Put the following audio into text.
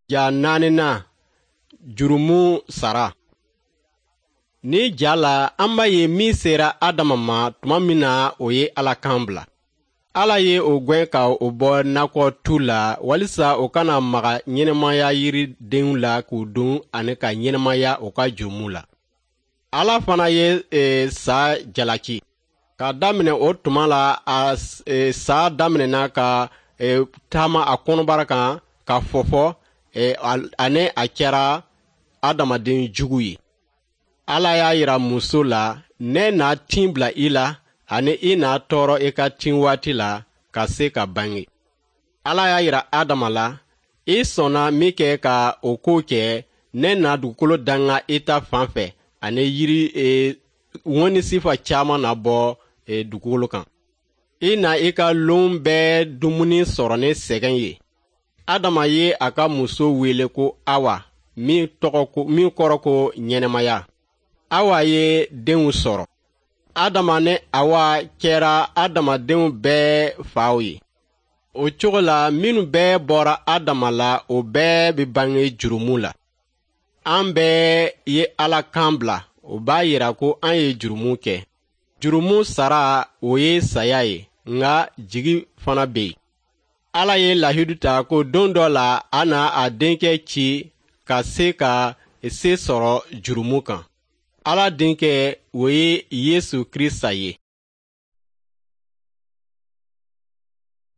Ja naanina jurumu sara. Ni jala amba ye mi sera Adama ma tuma mina o ye Ala kan bila. Ala ye o gwen ka o bɔ nakɔ tu la walisa o kana maga ɲɛnɛmaya yiridenw la k'u dun ani ka ɲɛnɛmaya o ka jurumu la. Ala fana ye sa jalaki. Ka daminɛ o tuma la sa daminɛna ka taama a kɔnɔbara kan ka fɔfɔ ani a kɛra adamaden jugu ye. Ala y'a yira muso la ne n'a tin bila i la ani i n'a tɔɔrɔ i ka tin waati la ka se ka bange. Ala y'a yira Adama la i sɔnna min kɛ ka o ko kɛ ne n'a dugukolo danga i ta fan fɛ ani yiri ŋɔni sifa caaman na bɔ dugukolo kan. I na i ka loon bɛɛ dumuni sɔrɔ ni sɛgɛn ye. Adama ye a ka muso wele ko Awa min kɔrɔ ko ɲɛnɛmaya. Awa ye denw sɔrɔ. Adama ni Awa kɛra adamadenw bɛɛ faw ye. O cogo la minnu bɛɛ bɔra Adama la o bɛɛ be bange jurumu la. An bɛɛ ye Ala kan bila o b'a yira ko an ye jurumu kɛ. Jurumu sara o ye saya ye nka jigi fana be yen. Ala ye lahidu ta ko don dɔ la a na a denkɛ ci ka se ka se sɔrɔ jurumu kan. Ala denkɛ o ye Yesu Krista ye.